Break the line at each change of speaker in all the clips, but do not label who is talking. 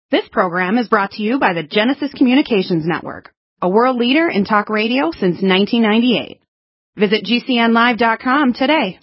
This program is brought to you by the Genesis Communications Network, a world leader in talk radio since 1998. Visit GCNlive.com today.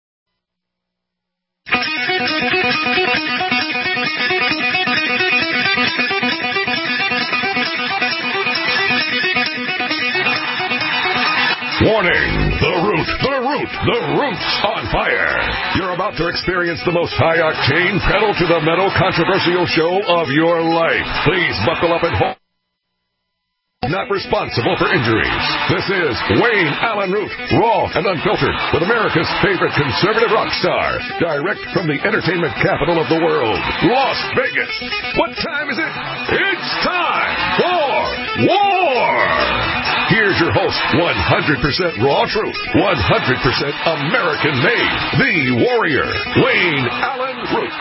Warning! The root's on fire! You're about to experience the most high-octane, pedal-to-the-metal controversial show of your life. Please buckle up and hold. Not responsible for injuries. This is Wayne Allen Root, raw and unfiltered, with America's favorite conservative rock star, direct from the entertainment capital of the world, Las Vegas. What time is it? It's time for war! Here's your host, 100% raw truth, 100% American-made, the warrior, Wayne Allen Root.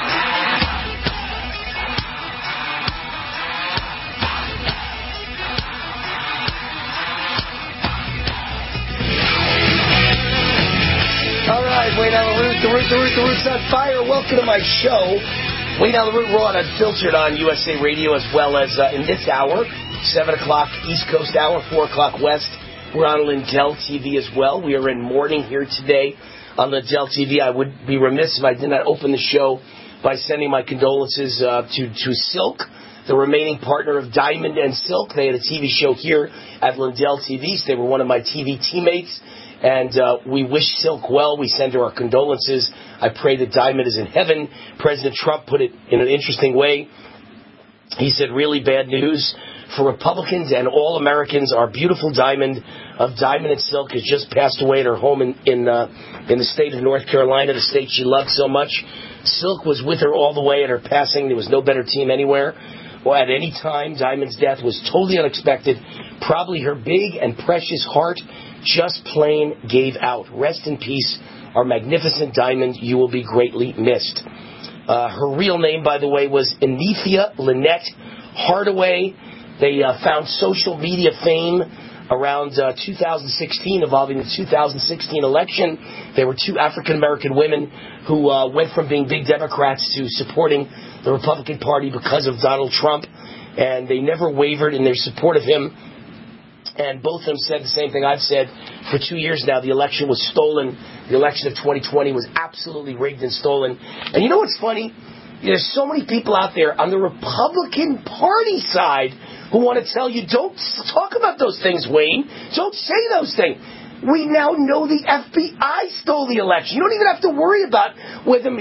All right, Wayne Allen Root, the root's on fire. Welcome to my show. Wayne Allen Root, raw and unfiltered on USA Radio, as well as in this hour, 7 o'clock East Coast hour, 4 o'clock West. We're on Lindell TV as well. We are in mourning here today on Lindell TV. I would be remiss if I did not open the show by sending my condolences to Silk, the remaining partner of Diamond and Silk. They had a TV show here at Lindell TV. They were one of my TV teammates. And we wish Silk well. We send her our condolences. I pray that Diamond is in heaven. President Trump put it in an interesting way. He said, really bad news for Republicans and all Americans. Our beautiful Diamond of Diamond and Silk has just passed away at her home in the state of North Carolina, the state she loved so much. Silk was with her all the way at her passing. There was no better team anywhere or at any time. Diamond's death was totally unexpected. Probably her big and precious heart just plain gave out. Rest in peace, our magnificent Diamond. You will be greatly missed. Her real name, by the way, was Enethia Lynette Hardaway. They found social media fame around 2016, involving the 2016 election. There were two African-American women who went from being big Democrats to supporting the Republican Party because of Donald Trump, and they never wavered in their support of him. And both of them said the same thing I've said for 2 years now. The election was stolen. The election of 2020 was absolutely rigged and stolen. And you know what's funny? There's so many people out there on the Republican Party side who want to tell you, don't talk about those things, Wayne. Don't say those things. We now know the FBI stole the election. You don't even have to worry about whether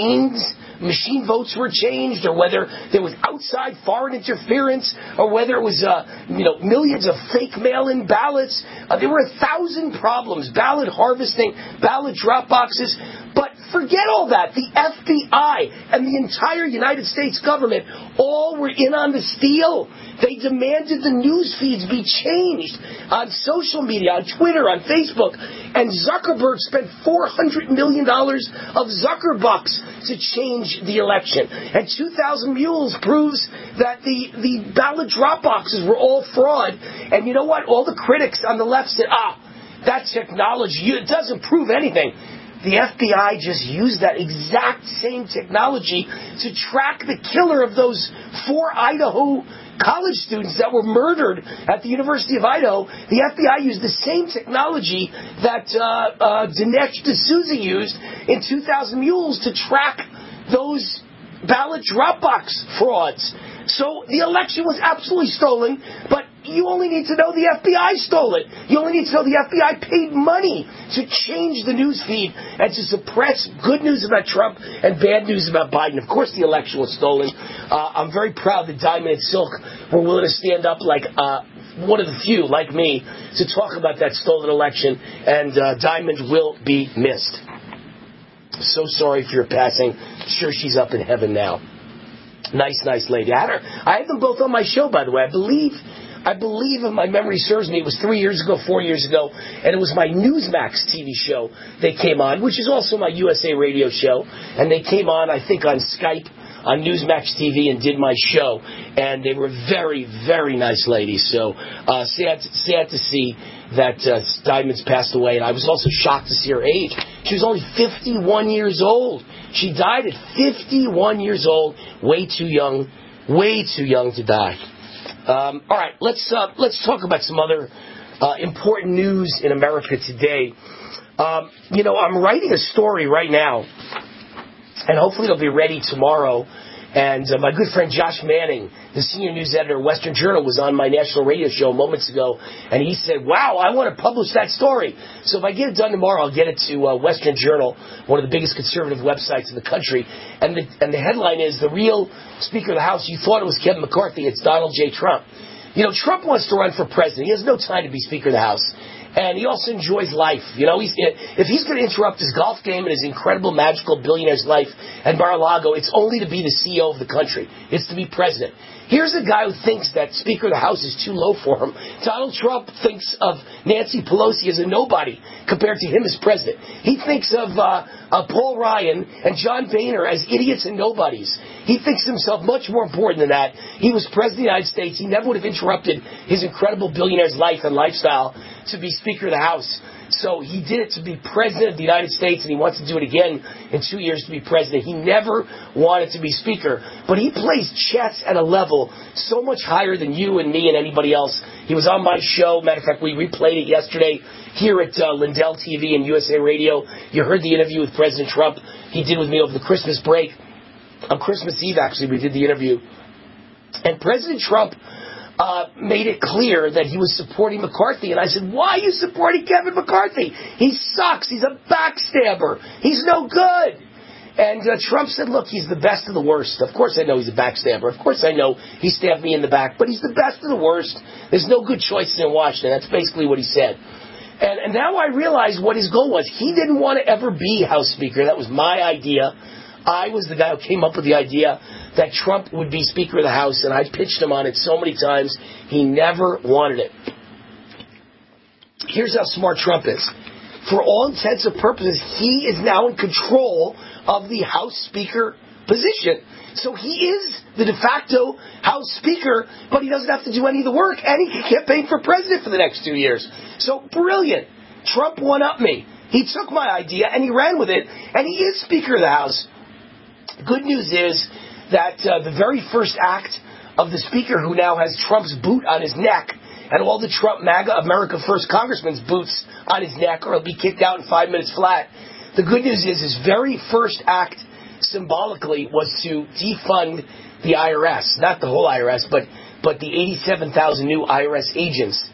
machine votes were changed, or whether there was outside foreign interference, or whether it was millions of fake mail-in ballots. There were 1,000 problems: ballot harvesting, ballot drop boxes. But forget all that. The FBI and the entire United States government all were in on the steal. They demanded the news feeds be changed on social media, on Twitter, on Facebook. And Zuckerberg spent $400 million of Zuckerbucks to change the election. And 2,000 Mules proves that the ballot drop boxes were all fraud. And you know what? All the critics on the left said, that technology, it doesn't prove anything. The FBI just used that exact same technology to track the killer of those 4 Idaho college students that were murdered at the University of Idaho. The FBI used the same technology that Dinesh D'Souza used in 2,000 Mules to track those ballot Dropbox frauds. So the election was absolutely stolen, but you only need to know the FBI stole it. You only need to know the FBI paid money to change the news feed and to suppress good news about Trump and bad news about Biden. Of course the election was stolen. I'm very proud that Diamond and Silk were willing to stand up like one of the few, like me, to talk about that stolen election, and Diamond will be missed. So sorry for your passing. I'm sure she's up in heaven now. Nice lady. I had them both on my show, by the way. I believe, if my memory serves me, it was 3 years ago, 4 years ago, and it was my Newsmax TV show they came on, which is also my USA Radio show, and they came on, I think, on Skype, on Newsmax TV, and did my show, and they were very, very nice ladies. So sad to see that Diamond's passed away, and I was also shocked to see her age. She was only 51 years old. She died at 51 years old, way too young Way too young to die. All right, let's talk about some other important news in America today. I'm writing a story right now, and hopefully it'll be ready tomorrow. And my good friend Josh Manning, the senior news editor of Western Journal, was on my national radio show moments ago, and he said, wow, I want to publish that story. So if I get it done tomorrow, I'll get it to Western Journal, one of the biggest conservative websites in the country. And the headline is, the real Speaker of the House, you thought it was Kevin McCarthy, it's Donald J. Trump. Trump wants to run for president. He has no time to be Speaker of the House. And he also enjoys life. If he's going to interrupt his golf game and his incredible, magical billionaire's life at Mar-a-Lago, it's only to be the CEO of the country. It's to be president. Here's a guy who thinks that Speaker of the House is too low for him. Donald Trump thinks of Nancy Pelosi as a nobody compared to him as president. He thinks of Paul Ryan and John Boehner as idiots and nobodies. He thinks himself much more important than that. He was president of the United States. He never would have interrupted his incredible billionaire's life and lifestyle to be Speaker of the House. So he did it to be president of the United States, and he wants to do it again in 2 years to be president. He never wanted to be Speaker, but he plays chess at a level so much higher than you and me and anybody else. He was on my show. Matter of fact, we replayed it yesterday here at Lindell TV and USA Radio. You heard the interview with President Trump he did with me over the Christmas break. On Christmas Eve, actually, we did the interview. And President Trump made it clear that he was supporting McCarthy. And I said, why are you supporting Kevin McCarthy? He sucks. He's a backstabber. He's no good. And Trump said, look, he's the best of the worst. Of course I know he's a backstabber. Of course I know he stabbed me in the back. But he's the best of the worst. There's no good choices in Washington. That's basically what he said. And now I realize what his goal was. He didn't want to ever be House Speaker. That was my idea. I was the guy who came up with the idea that Trump would be Speaker of the House, and I pitched him on it so many times. He never wanted it. Here's how smart Trump is. For all intents and purposes, he is now in control of the House Speaker position. So he is the de facto House Speaker, but he doesn't have to do any of the work, and he can campaign for president for the next 2 years. So brilliant. Trump one-upped me. He took my idea, and he ran with it, and he is Speaker of the House. Good news is that the very first act of the Speaker, who now has Trump's boot on his neck, and all the Trump MAGA America First congressmen's boots on his neck, or he'll be kicked out in 5 minutes flat. The good news is his very first act, symbolically, was to defund the IRS. Not the whole IRS, but the 87,000 new IRS agents.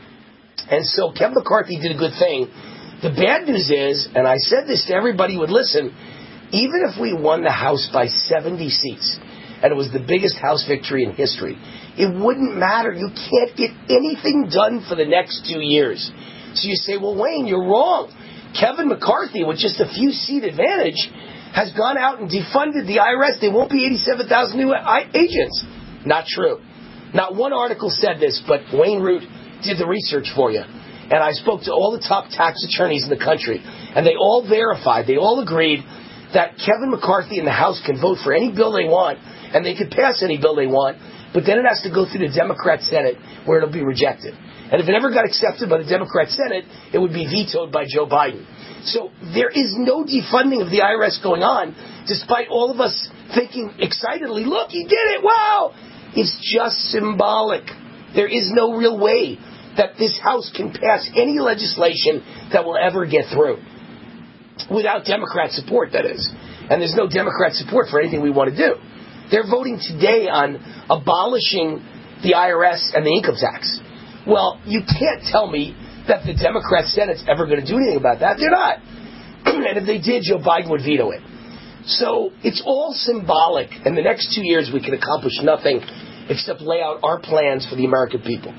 And so Kevin McCarthy did a good thing. The bad news is, and I said this to everybody who would listen, even if we won the House by 70 seats, and it was the biggest House victory in history, it wouldn't matter. You can't get anything done for the next 2 years. So you say, well, Wayne, you're wrong. Kevin McCarthy, with just a few seat advantage, has gone out and defunded the IRS. There won't be 87,000 new agents. Not true. Not one article said this, but Wayne Root did the research for you. And I spoke to all the top tax attorneys in the country, and they all verified, they all agreed that Kevin McCarthy and the House can vote for any bill they want, and they can pass any bill they want, but then it has to go through the Democrat Senate, where it'll be rejected. And if it ever got accepted by the Democrat Senate, it would be vetoed by Joe Biden. So there is no defunding of the IRS going on, despite all of us thinking excitedly, look, he did it, wow! It's just symbolic. There is no real way that this House can pass any legislation that will ever get through. Without Democrat support, that is. And there's no Democrat support for anything we want to do. They're voting today on abolishing the IRS and the income tax. Well, you can't tell me that the Democrat Senate's ever going to do anything about that. They're not. And if they did, Joe Biden would veto it. So it's all symbolic. In the next 2 years, we can accomplish nothing except lay out our plans for the American people.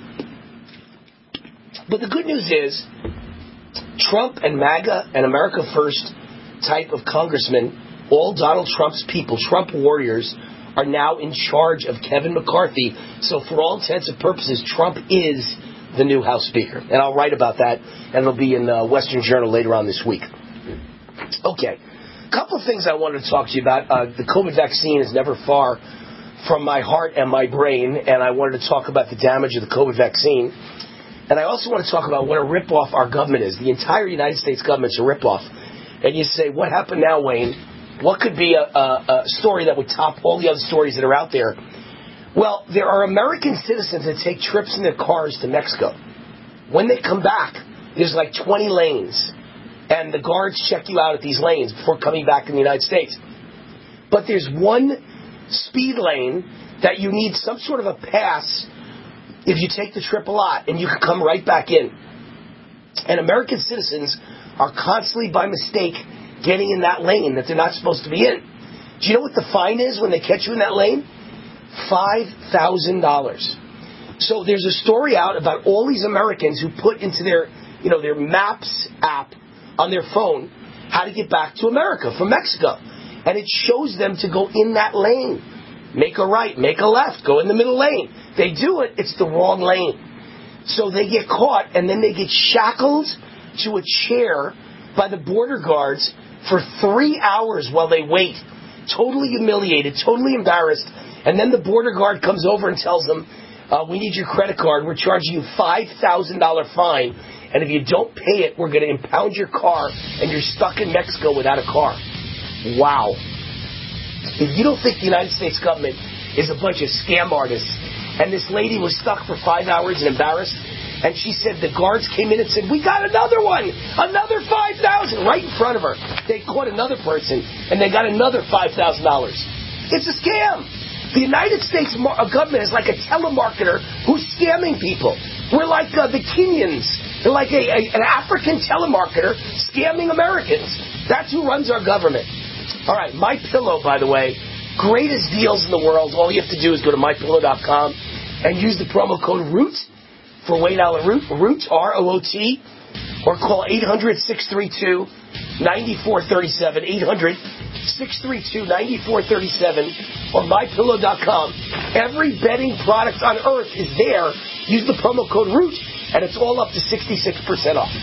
But the good news is, Trump and MAGA and America First type of congressmen, all Donald Trump's people, Trump warriors, are now in charge of Kevin McCarthy. So for all intents and purposes, Trump is the new House Speaker. And I'll write about that, and it'll be in Western Journal later on this week. Okay. A couple of things I wanted to talk to you about. The COVID vaccine is never far from my heart and my brain, and I wanted to talk about the damage of the COVID vaccine. And I also want to talk about what a ripoff our government is. The entire United States government's a ripoff. And you say, what happened now, Wayne? What could be a story that would top all the other stories that are out there? Well, there are American citizens that take trips in their cars to Mexico. When they come back, there's like 20 lanes. And the guards check you out at these lanes before coming back in the United States. But there's one speed lane that you need some sort of a pass if you take the trip a lot, and you can come right back in. And American citizens are constantly, by mistake, getting in that lane that they're not supposed to be in. Do you know what the fine is when they catch you in that lane? $5,000. So there's a story out about all these Americans who put into their Maps app on their phone how to get back to America from Mexico. And it shows them to go in that lane. Make a right, make a left, go in the middle lane. They do it, it's the wrong lane. So they get caught, and then they get shackled to a chair by the border guards for 3 hours while they wait. Totally humiliated, totally embarrassed. And then the border guard comes over and tells them, we need your credit card. We're charging you $5,000 fine. And if you don't pay it, we're going to impound your car, and you're stuck in Mexico without a car. Wow. If you don't think the United States government is a bunch of scam artists, and this lady was stuck for 5 hours and embarrassed, and she said the guards came in and said, we got another one, another $5,000 right in front of her. They caught another person, and they got another $5,000. It's a scam. The United States government is like a telemarketer who's scamming people. We're like the Kenyans. They're like an African telemarketer scamming Americans. That's who runs our government. All right, MyPillow, by the way, greatest deals in the world. All you have to do is go to MyPillow.com and use the promo code ROOT for Wayne Allyn Root, ROOT, R-O-O-T, or call 800-632-9437, 800-632-9437, or MyPillow.com. Every bedding product on earth is there. Use the promo code ROOT, and it's all up to 66% off.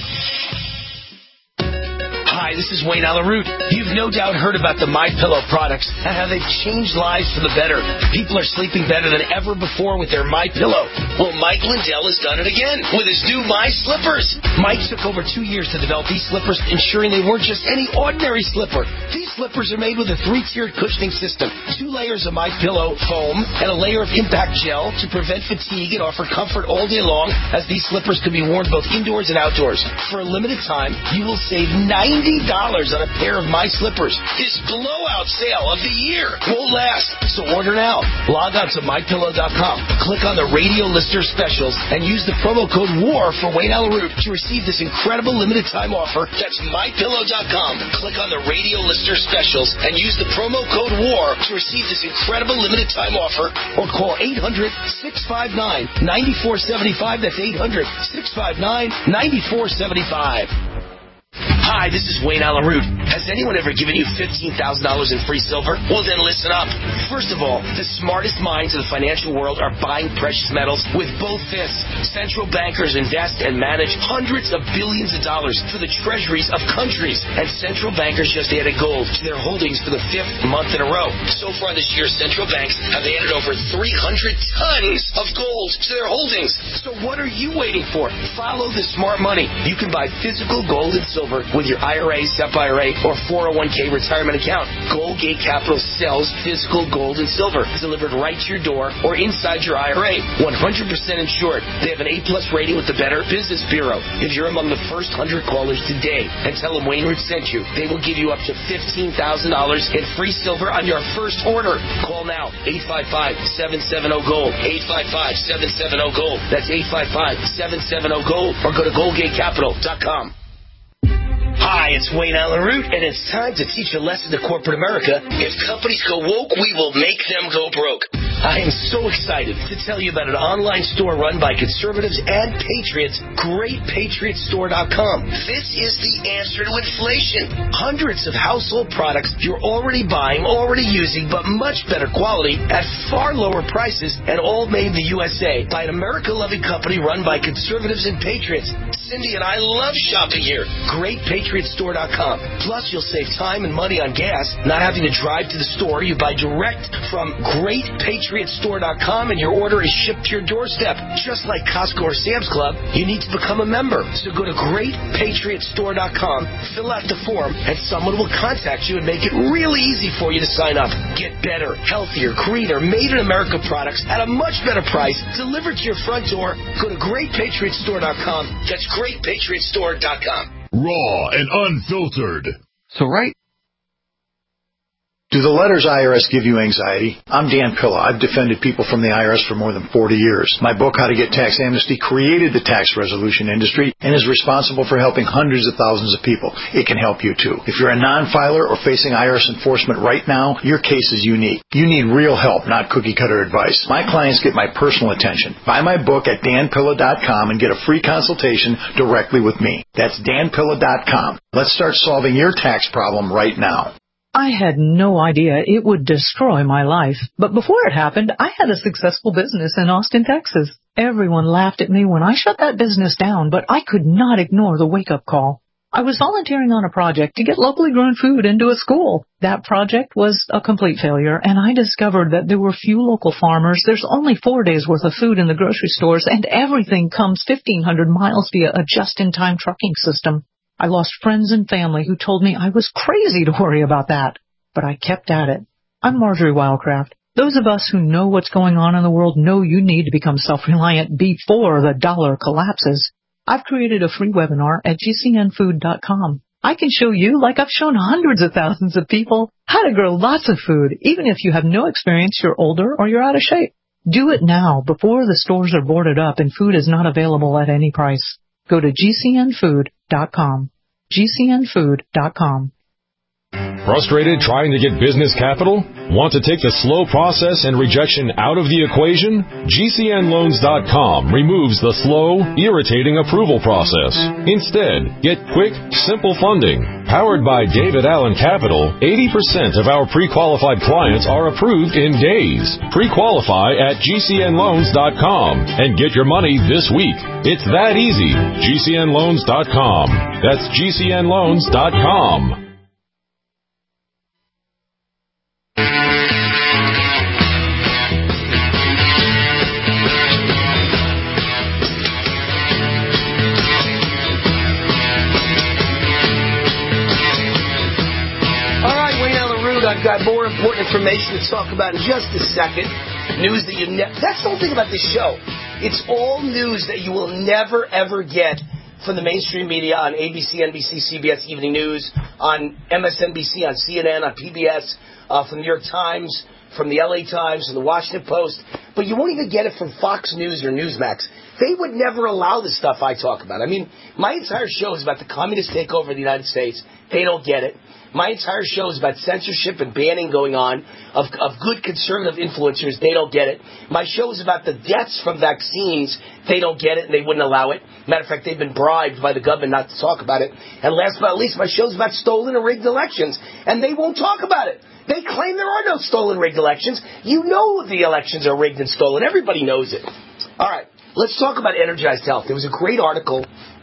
Hi, this is Wayne Allyn Root. You've no doubt heard about the MyPillow products and how they've changed lives for the better. People are sleeping better than ever before with their MyPillow. Well, Mike Lindell has done it again with his new My Slippers. Mike took over 2 years to develop these slippers, ensuring they weren't just any ordinary slipper. These slippers are made with a 3-tiered cushioning system, 2 layers of MyPillow foam, and a layer of impact gel to prevent fatigue and offer comfort all day long, as these slippers can be worn both indoors and outdoors. For a limited time, you will save $90 on a pair of My Slippers. This blowout sale of the year won't last, so order now. Log on to MyPillow.com, click on the radio listener specials, and use the promo code WAR for Wayne Allyn Root to receive this incredible limited time offer. That's MyPillow.com. Click on the radio listener specials and use the promo code WAR to receive this incredible limited time offer, or call 800-659-9475. That's 800-659-9475. Hi, this is Wayne Allyn Root. Has anyone ever given you $15,000 in free silver? Well, then listen up. First of all, the smartest minds of the financial world are buying precious metals with both fists. Central bankers invest and manage hundreds of billions of dollars for the treasuries of countries. And central bankers just added gold to their holdings for the 5th month in a row. So far this year, central banks have added over 300 tons of gold to their holdings. So what are you waiting for? Follow the smart money. You can buy physical gold and silver with your IRA, SEP IRA, or 401k retirement account. Goldgate Capital sells physical gold and silver delivered right to your door or inside your IRA. 100% insured. They have an A+ rating with the Better Business Bureau. If you're among the first 100 callers today and tell them Wayne Root sent you, they will give you up to $15,000 in free silver on your first order. Call now. 855-770-GOLD. 855-770-GOLD. That's 855-770-GOLD. Or go to GoldgateCapital.com. Hi, it's Wayne Allyn Root, and it's time to teach a lesson to corporate America. If companies go woke, we will make them go broke. I am so excited to tell you about an online store run by conservatives and patriots, GreatPatriotStore.com. This is the answer to inflation. Hundreds of household products you're already buying, already using, but much better quality at far lower prices, and all made in the USA by an America-loving company run by conservatives and patriots. Cindy and I love shopping here. GreatPatriotStore.com. Plus, you'll save time and money on gas, not having to drive to the store. You buy direct from Great Patriot GoPatriotStore.com and your order is shipped to your doorstep. Just like Costco or Sam's Club, you need to become a member. So go to GreatPatriotStore.com, fill out the form, and someone will contact you and make it really easy for you to sign up. Get better, healthier, greener, made-in-America products at a much better price delivered to your front door. Go to GreatPatriotStore.com. That's GreatPatriotStore.com.
Raw and unfiltered.
So right.
Do the letters IRS give you anxiety? I'm Dan Pilla. I've defended people from the IRS for more than 40 years. My book, How to Get Tax Amnesty, created the tax resolution industry and is responsible for helping hundreds of thousands of people. It can help you too. If you're a non-filer or facing IRS enforcement right now, your case is unique. You need real help, not cookie-cutter advice. My clients get my personal attention. Buy my book at danpilla.com and get a free consultation directly with me. That's danpilla.com. Let's start solving your tax problem right now.
I had no idea it would destroy my life. But before it happened, I had a successful business in Austin, Texas. Everyone laughed at me when I shut that business down, but I could not ignore the wake-up call. I was volunteering on a project to get locally grown food into a school. That project was a complete failure, and I discovered that there were few local farmers. There's only 4 days' worth of food in the grocery stores, and everything comes 1,500 miles via a just-in-time trucking system. I lost friends and family who told me I was crazy to worry about that, but I kept at it. I'm Marjorie Wildcraft. Those of us who know what's going on in the world know you need to become self-reliant before the dollar collapses. I've created a free webinar at gcnfood.com. I can show you, like I've shown hundreds of thousands of people, how to grow lots of food, even if you have no experience, you're older, or you're out of shape. Do it now, before the stores are boarded up and food is not available at any price. Go to gcnfood.com. gcnfood.com.
Frustrated trying to get business capital? Want to take the slow process and rejection out of the equation? GCNloans.com removes the slow, irritating approval process. Instead, get quick, simple funding. Powered by David Allen Capital, 80% of our pre-qualified clients are approved in days. Pre-qualify at GCNloans.com and get your money this week. It's that easy. GCNloans.com. That's GCNloans.com.
I've got more important information to talk about in just a second. News that that's the whole thing about this show. It's all news that you will never, ever get from the mainstream media on ABC, NBC, CBS Evening News, on MSNBC, on CNN, on PBS, from the New York Times, from the LA Times, from the Washington Post. But you won't even get it from Fox News or Newsmax. They would never allow the stuff I talk about. I mean, my entire show is about the communist takeover of the United States. They don't get it. My entire show is about censorship and banning going on of good conservative influencers. They don't get it. My show is about the deaths from vaccines. They don't get it, and they wouldn't allow it. Matter of fact, they've been bribed by the government not to talk about it. And last but not least, my show is about stolen and rigged elections, and they won't talk about it. They claim there are no stolen, rigged elections. You know the elections are rigged and stolen. Everybody knows it. All right, let's talk about Energized Health. There was a great article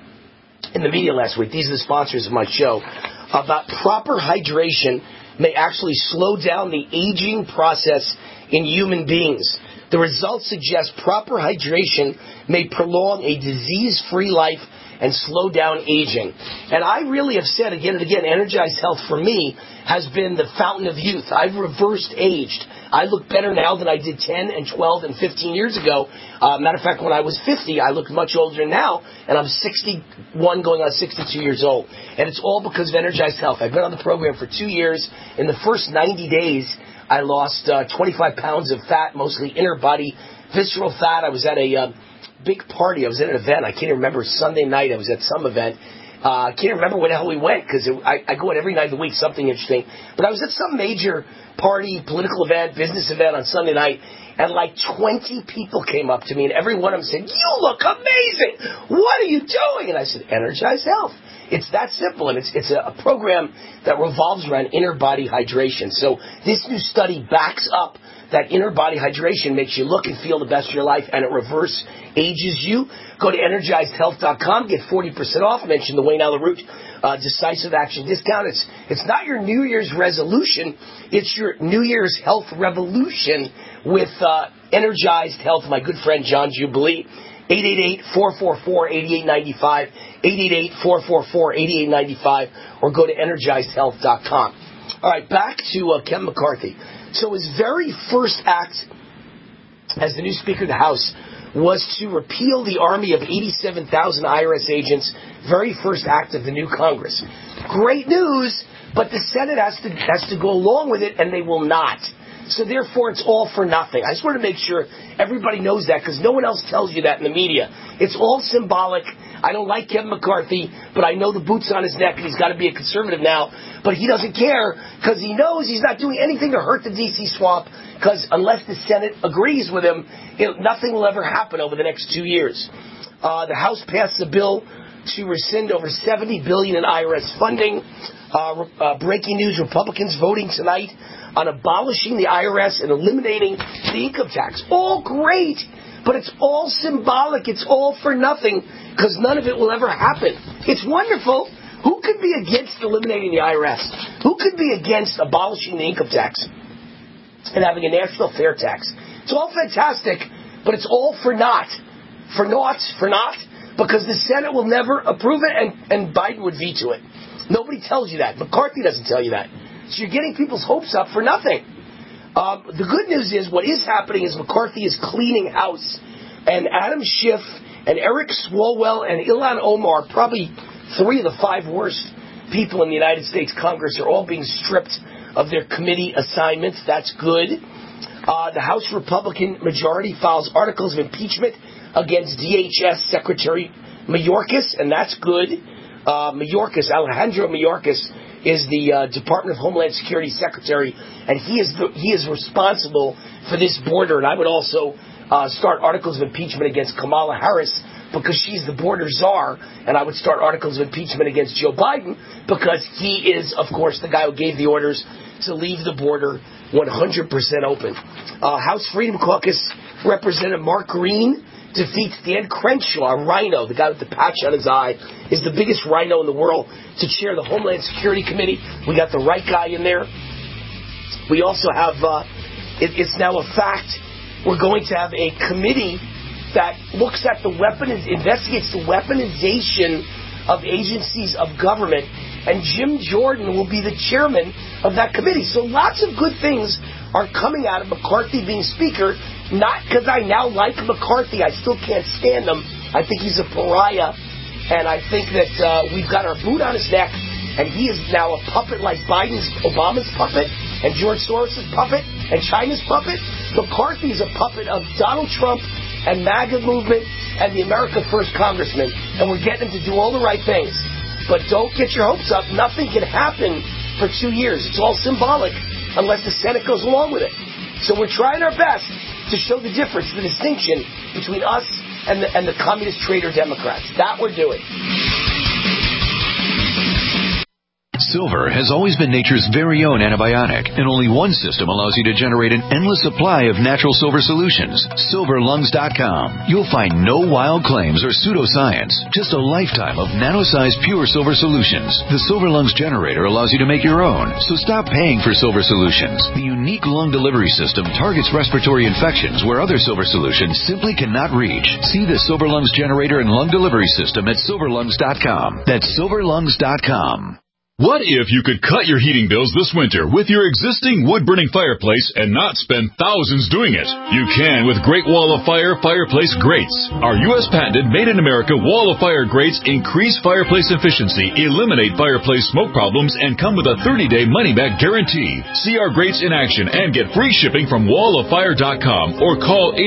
in the media last week. These are the sponsors of my show. About proper hydration may actually slow down the aging process in human beings. The results suggest proper hydration may prolong a disease-free life and slow down aging. And I really have said again and again, Energized Health for me has been the fountain of youth. I've reversed aged. I look better now than I did 10 and 12 and 15 years ago. Matter of fact, when I was 50, I looked much older now, and I'm 61 going on 62 years old. And it's all because of Energized Health. I've been on the program for 2 years. In the first 90 days, I lost 25 pounds of fat, mostly inner body, visceral fat. I was at a big party. I was at an event. I can't even remember. Sunday night, I was at some event. I can't remember where the hell we went because I go out every night of the week, something interesting. But I was at some major party, political event, business event on Sunday night, and like 20 people came up to me, and every one of them said, "You look amazing. What are you doing?" And I said, Energized Health. It's that simple, and it's a program that revolves around inner body hydration. So this new study backs up that inner body hydration makes you look and feel the best of your life, and it reverse ages you. Go to EnergizedHealth.com, get 40% off. Mention the Wayne Allyn Root decisive action discount. It's not your New Year's resolution. It's your New Year's health revolution with Energized Health, my good friend John Jubilee. 888-444-8895, 888-444-8895, or go to EnergizedHealth.com. All right, back to Kevin McCarthy. So his very first act as the new Speaker of the House was to repeal the army of 87,000 IRS agents, very first act of the new Congress. Great news, but the Senate has to go along with it, and they will not. So therefore, it's all for nothing. I just want to make sure everybody knows that, because no one else tells you that in the media. It's all symbolic. I don't like Kevin McCarthy, but I know the boot's on his neck, and he's got to be a conservative now. But he doesn't care, because he knows he's not doing anything to hurt the D.C. swamp, because unless the Senate agrees with him, nothing will ever happen over the next 2 years. The House passed a bill to rescind over $70 billion in IRS funding. Breaking news, Republicans voting tonight on abolishing the IRS and eliminating the income tax. All great, but it's all symbolic. It's all for nothing, because none of it will ever happen. It's wonderful. Who could be against eliminating the IRS? Who could be against abolishing the income tax and having a national fair tax? It's all fantastic, but it's all for naught. For naught, because the Senate will never approve it, and Biden would veto it. Nobody tells you that. McCarthy doesn't tell you that. So you're getting people's hopes up for nothing. The good news is what is happening is McCarthy is cleaning house. And Adam Schiff and Eric Swalwell and Ilhan Omar, probably 3 of the 5 worst people in the United States Congress, are all being stripped of their committee assignments. That's good. The House Republican majority files articles of impeachment against DHS Secretary Mayorkas, and that's good. Alejandro Mayorkas, is the Department of Homeland Security Secretary, and he is responsible for this border. And I would also start articles of impeachment against Kamala Harris, because she's the border czar, and I would start articles of impeachment against Joe Biden, because he is, of course, the guy who gave the orders to leave the border 100% open. House Freedom Caucus Representative Mark Green defeats Dan Crenshaw, a rhino, the guy with the patch on his eye, is the biggest rhino in the world, to chair the Homeland Security Committee. We got the right guy in there. We also have, it's now a fact, we're going to have a committee that looks at investigates the weaponization of agencies of government, and Jim Jordan will be the chairman of that committee. So lots of good things are coming out of McCarthy being Speaker. Not because I now like McCarthy. I still can't stand him. I think he's a pariah. And I think that we've got our boot on his neck, and he is now a puppet like Obama's puppet, and George Soros' puppet, and China's puppet. McCarthy is a puppet of Donald Trump and MAGA movement and the America First congressman. And we're getting him to do all the right things. But don't get your hopes up. Nothing can happen for 2 years. It's all symbolic unless the Senate goes along with it. So we're trying our best to show the difference, the distinction between us and the communist traitor Democrats. That we're doing.
Silver has always been nature's very own antibiotic, and only one system allows you to generate an endless supply of natural silver solutions. SilverLungs.com. You'll find no wild claims or pseudoscience, just a lifetime of nano-sized pure silver solutions. The Silver Lungs generator allows you to make your own, so stop paying for silver solutions. The unique lung delivery system targets respiratory infections where other silver solutions simply cannot reach. See the Silver Lungs generator and lung delivery system at SilverLungs.com. That's SilverLungs.com.
What if you could cut your heating bills this winter with your existing wood-burning fireplace and not spend thousands doing it? You can with Great Wall of Fire fireplace grates. Our U.S. patented made-in-America Wall of Fire grates increase fireplace efficiency, eliminate fireplace smoke problems, and come with a 30-day money-back guarantee. See our grates in action and get free shipping from walloffire.com or call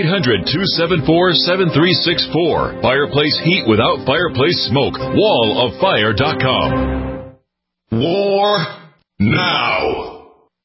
800-274-7364. Fireplace heat without fireplace smoke. walloffire.com.
War now.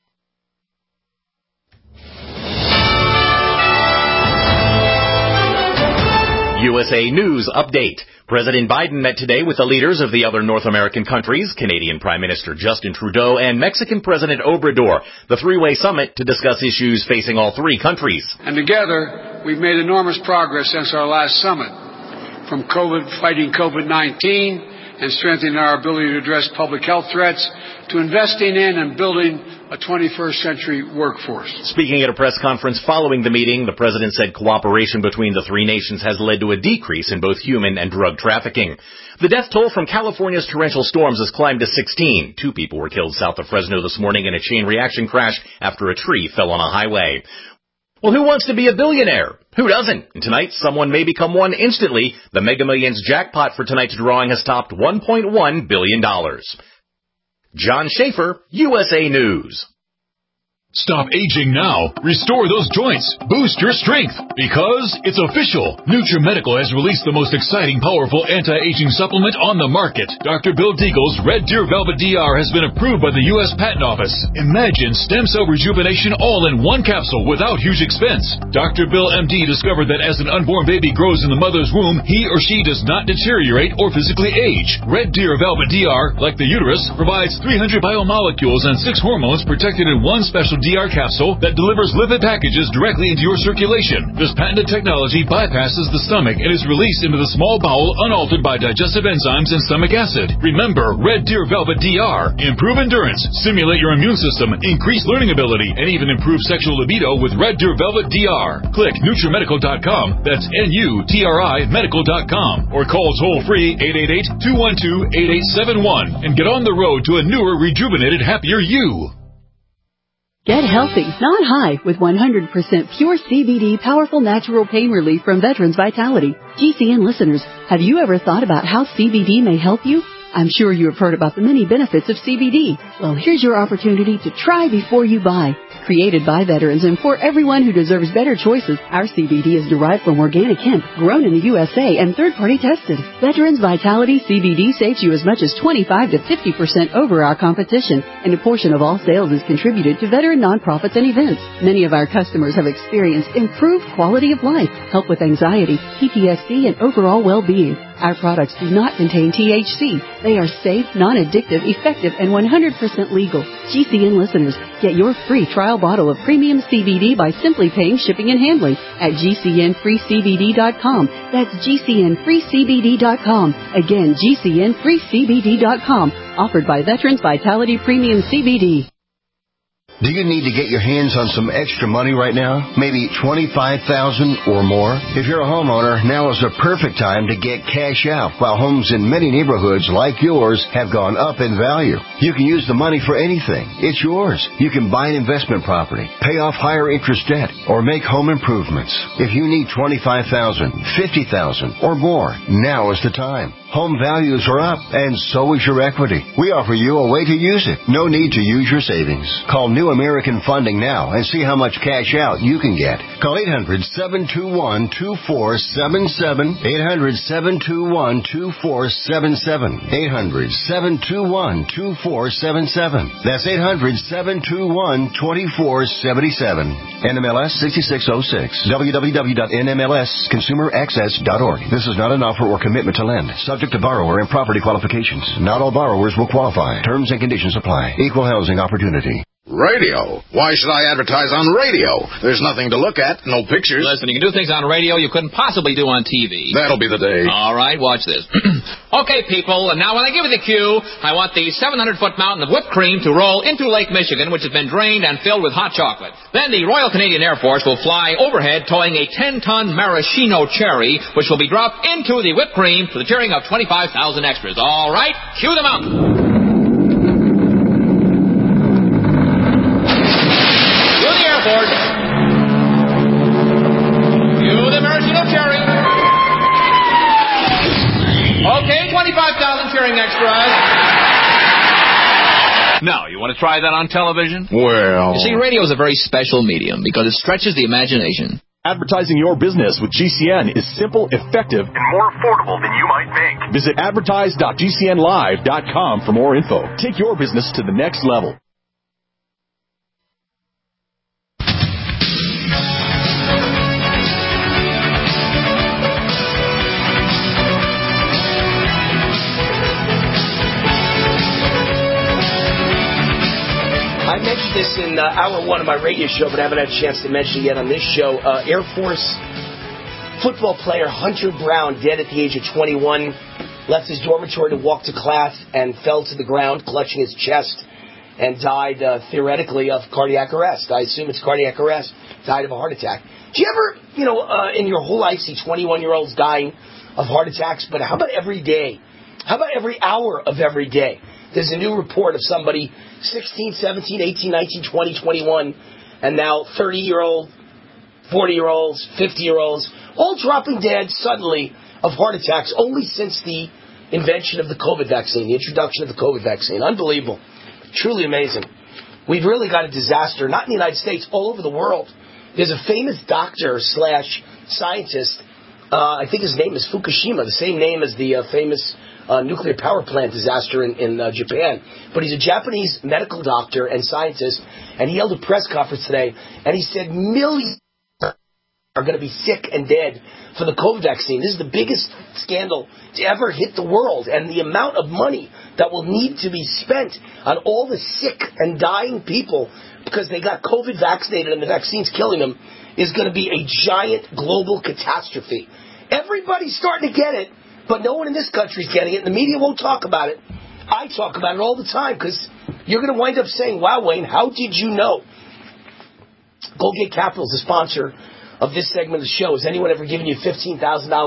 USA News Update. President Biden met today with the leaders of the other North American countries, Canadian Prime Minister Justin Trudeau and Mexican President Obrador, the three-way summit to discuss issues facing all three countries.
And together, we've made enormous progress since our last summit, from fighting COVID-19 and strengthening our ability to address public health threats, to investing in and building a 21st century workforce.
Speaking at a press conference following the meeting, the president said cooperation between the three nations has led to a decrease in both human and drug trafficking. The death toll from California's torrential storms has climbed to 16. 2 people were killed south of Fresno this morning in a chain reaction crash after a tree fell on a highway. Well, who wants to be a billionaire? Who doesn't? And tonight, someone may become one instantly. The Mega Millions jackpot for tonight's drawing has topped $1.1 billion. John Schaefer, USA News.
Stop aging now. Restore those joints. Boost your strength. Because it's official. NutriMedical has released the most exciting, powerful anti-aging supplement on the market. Dr. Bill Deagle's Red Deer Velvet DR has been approved by the U.S. Patent Office. Imagine stem cell rejuvenation all in one capsule without huge expense. Dr. Bill MD discovered that as an unborn baby grows in the mother's womb, he or she does not deteriorate or physically age. Red Deer Velvet DR, like the uterus, provides 300 biomolecules and 6 hormones protected in one special DR capsule that delivers lipid packages directly into your circulation. This patented technology bypasses the stomach and is released into the small bowel unaltered by digestive enzymes and stomach acid. Remember, Red Deer Velvet DR. Improve endurance, stimulate your immune system, increase learning ability, and even improve sexual libido with Red Deer Velvet DR. Click NutriMedical.com. That's NUTRI Medical.com. Or call toll-free 888-212-8871 and get on the road to a newer, rejuvenated, happier you.
Get healthy, not high, with 100% pure CBD powerful natural pain relief from Veterans Vitality. GCN listeners, have you ever thought about how CBD may help you? I'm sure you have heard about the many benefits of CBD. Well, here's your opportunity to try before you buy. Created by veterans and for everyone who deserves better choices, our CBD is derived from organic hemp, grown in the USA and third-party tested. Veterans Vitality CBD saves you as much as 25 to 50% over our competition, and a portion of all sales is contributed to veteran nonprofits and events. Many of our customers have experienced improved quality of life, help with anxiety, PTSD, and overall well-being. Our products do not contain THC. They are safe, non-addictive, effective, and 100% legal. GCN listeners, get your free trial bottle of premium CBD by simply paying shipping and handling at GCNFreeCBD.com. That's GCNFreeCBD.com. Again, GCNFreeCBD.com. Offered by Veterans Vitality Premium CBD.
Do you need to get your hands on some extra money right now? Maybe $25,000 or more? If you're a homeowner, now is the perfect time to get cash out while homes in many neighborhoods like yours have gone up in value. You can use the money for anything. It's yours. You can buy an investment property, pay off higher interest debt, or make home improvements. If you need $25,000, $50,000 or more, now is the time. Home values are up, and so is your equity. We offer you a way to use it. No need to use your savings. Call New American Funding now and see how much cash out you can get. Call 800-721-2477. 800-721-2477. 800-721-2477. That's 800-721-2477. NMLS 6606. www.nmlsconsumeraccess.org. This is not an offer or commitment to lend. Subject to borrower and property qualifications. Not all borrowers will qualify. Terms and conditions apply. Equal housing opportunity.
Radio? Why should I advertise on radio? There's nothing to look at, no pictures.
Listen, you can do things on radio you couldn't possibly do on TV.
That'll be the day.
All right, watch this. Okay, people, and now when I give you the cue, I want the 700-foot mountain of whipped cream to roll into Lake Michigan, which has been drained and filled with hot chocolate. Then the Royal Canadian Air Force will fly overhead towing a 10-ton maraschino cherry, which will be dropped into the whipped cream to the cheering of 25,000 extras. All right, cue the mountain. Okay, 25,000 cheering extras. Now, you want to try that on television?
Well...
You see, radio is a very special medium because it stretches the imagination.
Advertising your business with GCN is simple, effective, and more affordable than you might think. Visit advertise.gcnlive.com for more info. Take your business to the next level.
I mentioned this in hour one of my radio show, but I haven't had a chance to mention it yet on this show. Air Force football player Hunter Brown, dead at the age of 21. left his dormitory to walk to class and fell to the ground, clutching his chest, and died, theoretically, of cardiac arrest. I assume it's cardiac arrest. Died of a heart attack. Do you ever, in your whole life see 21-year-olds dying of heart attacks? But how about every day? How about every hour of every day? There's a new report of somebody 16, 17, 18, 19, 20, 21, and now 30-year-old, 40-year-olds, 50-year-olds, all dropping dead suddenly of heart attacks only since the invention of the COVID vaccine, the introduction of the COVID vaccine. Unbelievable. Truly amazing. We've really got a disaster, not in the United States, all over the world. There's a famous doctor / scientist, I think his name is Fukushima, the same name as the famous nuclear power plant disaster in Japan. But he's a Japanese medical doctor and scientist, and he held a press conference today, and he said millions are going to be sick and dead for the COVID vaccine. This is the biggest scandal to ever hit the world, and the amount of money that will need to be spent on all the sick and dying people because they got COVID vaccinated and the vaccine's killing them is going to be a giant global catastrophe. Everybody's starting to get it, but no one in this country is getting it, and the media won't talk about it. I talk about it all the time because you're going to wind up saying, wow, Wayne, how did you know? Goldgate Capital is the sponsor of this segment of the show. Has anyone ever given you $15,000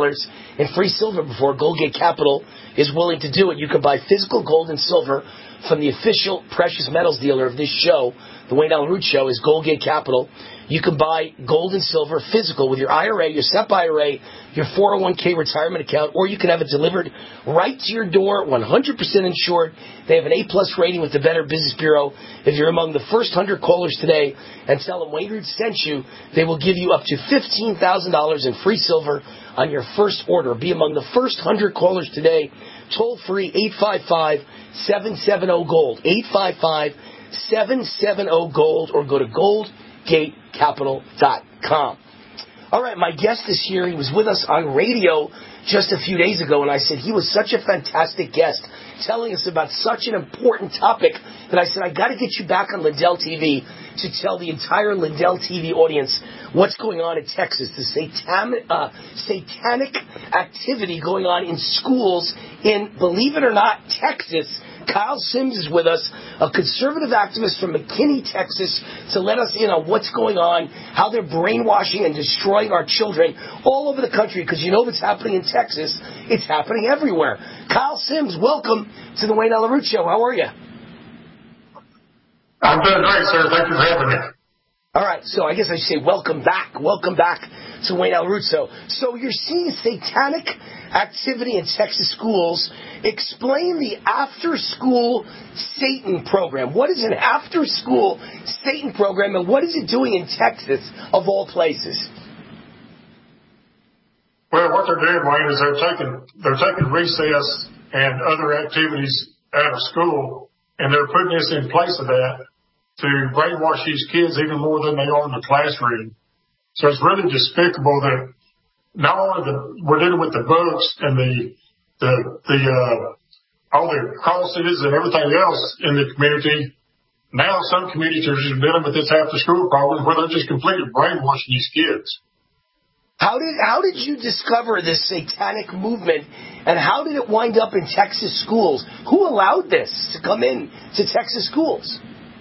in free silver before? Goldgate Capital is willing to do it. You can buy physical gold and silver from the official precious metals dealer of this show. The Wayne Allyn Root Show is Goldgate Capital. You can buy gold and silver physical with your IRA, your SEP IRA, your 401k retirement account, or you can have it delivered right to your door, 100% insured. They have an A-plus rating with the Better Business Bureau. If you're among the first 100 callers today and tell them Wayne Root sent you, they will give you up to $15,000 in free silver on your first order. Be among the first 100 callers today. Toll free 855-770-GOLD. 855-770-GOLD, or go to goldgatecapital.com. All right, my guest is here. He was with us on radio just a few days ago, and I said he was such a fantastic guest, telling us about such an important topic that I said, I got to get you back on Lindell TV to tell the entire Lindell TV audience what's going on in Texas, the satanic activity going on in schools in, believe it or not, Texas. Kyle Sims is with us, a conservative activist from McKinney, Texas, to let us in on what's going on, how they're brainwashing and destroying our children all over the country, because you know what's happening in Texas. It's happening everywhere. Kyle Sims, welcome to the Wayne Allyn Root Show. How are you?
I'm doing great, sir. Thank you for having me.
All right, so I guess I should say welcome back to Wayne Allyn Root Show. So you're seeing satanic activity in Texas schools. Explain the after-school Satan program. What is an after-school Satan program, and what is it doing in Texas, of all places?
Well, what they're doing, Wayne, is they're taking recess and other activities out of school, and they're putting this in place of that to brainwash these kids even more than they are in the classroom. So it's really despicable that not only we're dealing with the books and all the crosses and everything else in the community. Now some communities are just dealing with this after school program where they're just completely brainwashing these kids.
How did you discover this satanic movement, and how did it wind up in Texas schools? Who allowed this to come in to Texas schools?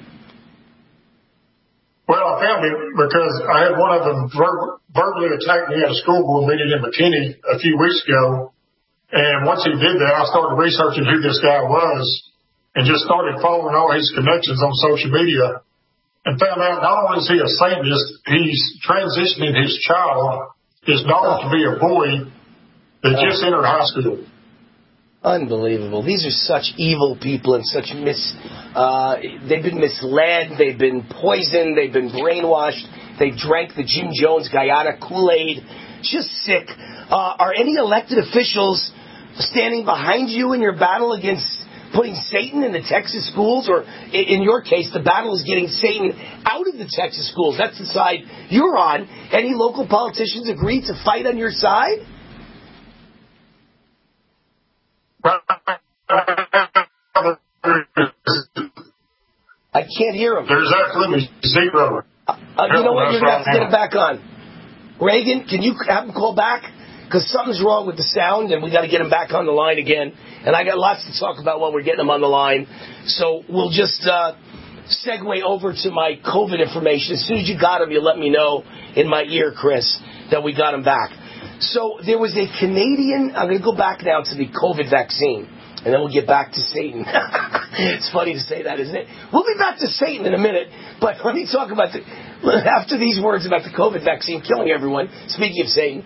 Well, I found it because I had one of them verbally attack me at a school board meeting in McKinney a few weeks ago. And once he did that, I started researching who this guy was and just started following all his connections on social media and found out not only is he a Satanist, he's transitioning his child, his daughter, to be a boy that just entered high school.
Unbelievable. These are such evil people and such they've been misled, they've been poisoned, they've been brainwashed, they drank the Jim Jones Guyana Kool-Aid. Just sick. Are any elected officials standing behind you in your battle against putting Satan in the Texas schools? Or in your case, the battle is getting Satan out of the Texas schools. That's the side you're on. Any local politicians agree to fight on your side? I can't hear him.
There's absolutely zero.
You know what? You're going to have to get him back on. Reagan, can you have him call back? because something's wrong with the sound, and we got to get him back on the line again. And I got lots to talk about when we're getting him on the line. So we'll just segue over to my COVID information. As soon as you got him, you let me know in my ear, Chris, that we got him back. So there was a Canadian, I'm going to go back now to the COVID vaccine, and then we'll get back to Satan. It's funny to say that, isn't it? We'll be back to Satan in a minute, but let me talk about after these words about the COVID vaccine killing everyone, speaking of Satan,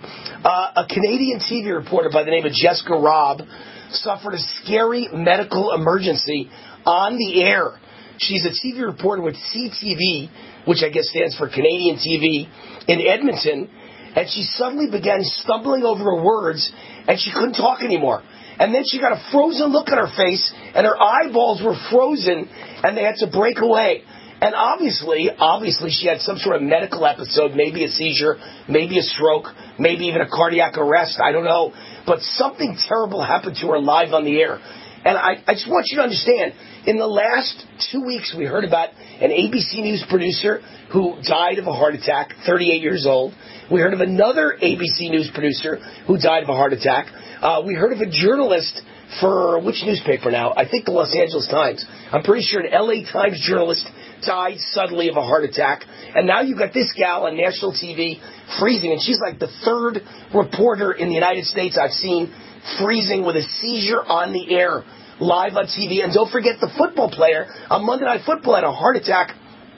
a Canadian TV reporter by the name of Jessica Robb suffered a scary medical emergency on the air. She's a TV reporter with CTV, which I guess stands for Canadian TV, in Edmonton, and she suddenly began stumbling over her words, and she couldn't talk anymore. And then she got a frozen look on her face, and her eyeballs were frozen, and they had to break away. And obviously, she had some sort of medical episode, maybe a seizure, maybe a stroke, maybe even a cardiac arrest, I don't know. But something terrible happened to her live on the air. And I just want you to understand, in the last 2 weeks, we heard about an ABC News producer who died of a heart attack, 38 years old. We heard of another ABC News producer who died of a heart attack. We heard of a journalist for which newspaper now? I think the Los Angeles Times. I'm pretty sure an LA Times journalist died suddenly of a heart attack. And now you've got this gal on national TV freezing, and she's like the third reporter in the United States I've seen freezing with a seizure on the air, live on TV. And don't forget the football player on Monday Night Football had a heart attack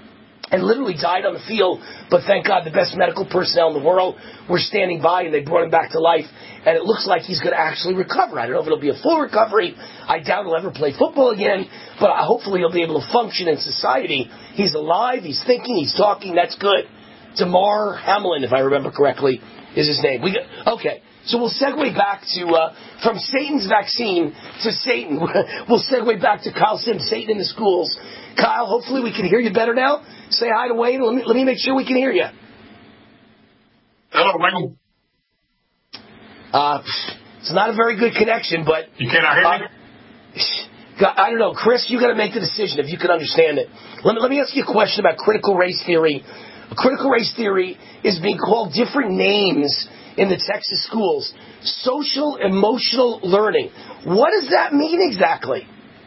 and literally died on the field. But thank God the best medical personnel in the world were standing by, and they brought him back to life. And it looks like he's going to actually recover. I don't know if it'll be a full recovery. I doubt he'll ever play football again, but hopefully he'll be able to function in society. He's alive, he's thinking, he's talking, that's good. Damar Hamlin, if I remember correctly, is his name. Okay, so we'll segue back to, from Satan's vaccine to Satan. We'll segue back to Kyle Sims, Satan in the schools. Kyle, hopefully we can hear you better now. Say hi to Wayne. Let me make sure we can hear you.
Hello, Wayne.
It's not a very good connection, but...
You cannot hear me?
I don't know. Chris, you got to make the decision if you can understand it. Let me ask you a question about critical race theory. Critical race theory is being called different names in the Texas schools. Social emotional learning. What does that mean exactly?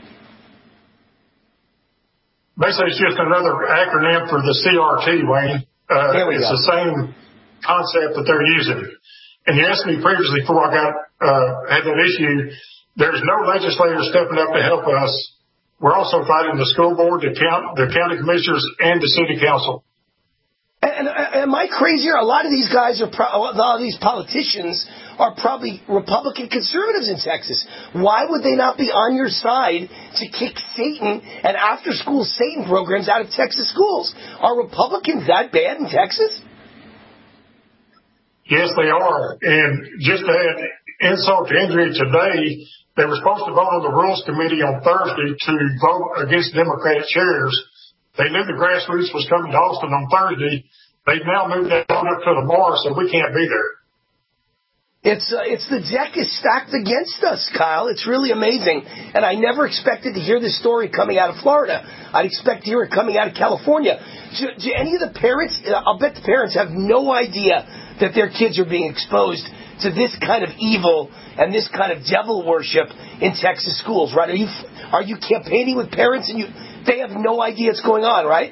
Basically, it's just another acronym for the CRT, Wayne. It's the same concept that they're using. And you asked me previously before I had that issue, there's no legislator stepping up to help us. We're also fighting the school board, the county commissioners, and the city council.
And am I crazy? A lot of these guys a lot of these politicians are probably Republican conservatives in Texas. Why would they not be on your side to kick Satan and after-school Satan programs out of Texas schools? Are Republicans that bad in Texas?
Yes, they are. And just to add insult to injury today, they were supposed to vote on the Rules Committee on Thursday to vote against Democratic chairs. They knew the grassroots was coming to Austin on Thursday. They've now moved that vote up to tomorrow, so we can't be there.
It's the deck is stacked against us, Kyle. It's really amazing. And I never expected to hear this story coming out of Florida. I'd expect to hear it coming out of California. Do any of the parents, I'll bet the parents have no idea that their kids are being exposed to this kind of evil and this kind of devil worship in Texas schools, right? Are you campaigning with parents and they have no idea what's going on, right?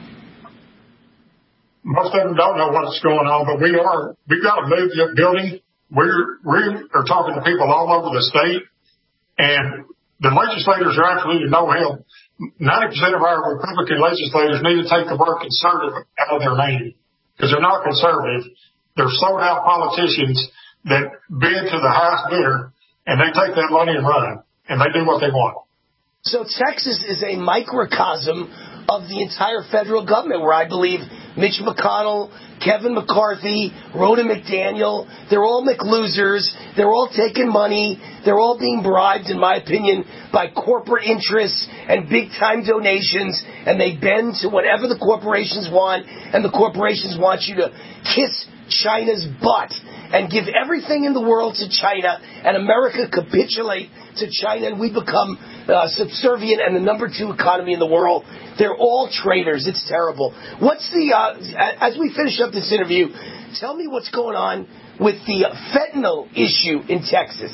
Most of them don't know what's going on, but we've got to move the building. We are talking to people all over the state, and the legislators are absolutely no help. 90% of our Republican legislators need to take the word conservative out of their name because they're not conservative. They're sold-out politicians that bid to the highest bidder, and they take that money and run, and they do what they want.
So Texas is a microcosm of the entire federal government, where I believe Mitch McConnell, Kevin McCarthy, Rhoda McDaniel, they're all McLosers. They're all taking money. They're all being bribed, in my opinion, by corporate interests and big-time donations, and they bend to whatever the corporations want, and the corporations want you to kiss China's butt and give everything in the world to China, and America capitulate to China, and we become subservient and the number 2 economy in the world. They're all traitors. It's terrible. What's the as we finish up this interview, tell me what's going on with the fentanyl issue in Texas?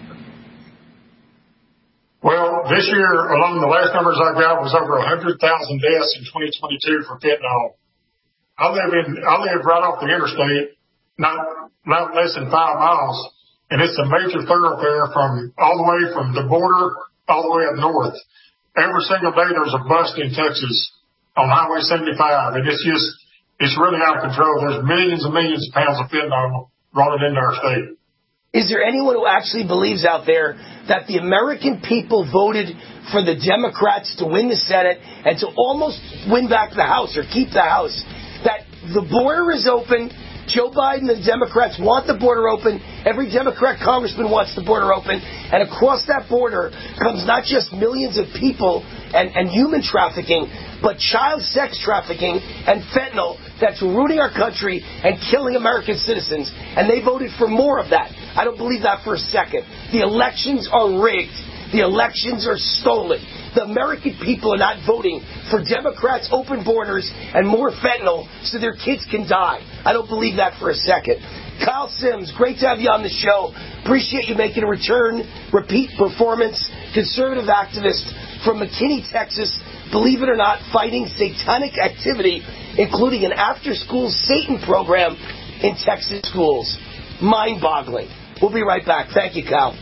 Well, this year, along the last numbers I got, was over 100,000 deaths in 2022 for fentanyl. I live right off the interstate, not less than 5 miles, and it's a major thoroughfare from all the way from the border all the way up north. Every single day there's a bust in Texas on Highway 75, and it's really out of control. There's millions and millions of pounds of fentanyl running into our state.
Is there anyone who actually believes out there that the American people voted for the Democrats to win the Senate and to almost win back the House or keep the House? That the border is open. Joe Biden and the Democrats want the border open. Every Democrat congressman wants the border open. And across that border comes not just millions of people and human trafficking, but child sex trafficking and fentanyl that's ruining our country and killing American citizens. And they voted for more of that. I don't believe that for a second. The elections are rigged. The elections are stolen. The American people are not voting for Democrats' open borders and more fentanyl so their kids can die. I don't believe that for a second. Kyle Sims, great to have you on the show. Appreciate you making a return, repeat performance, conservative activist from McKinney, Texas. Believe it or not, fighting satanic activity, including an after-school Satan program in Texas schools. Mind-boggling. We'll be right back. Thank you, Kyle.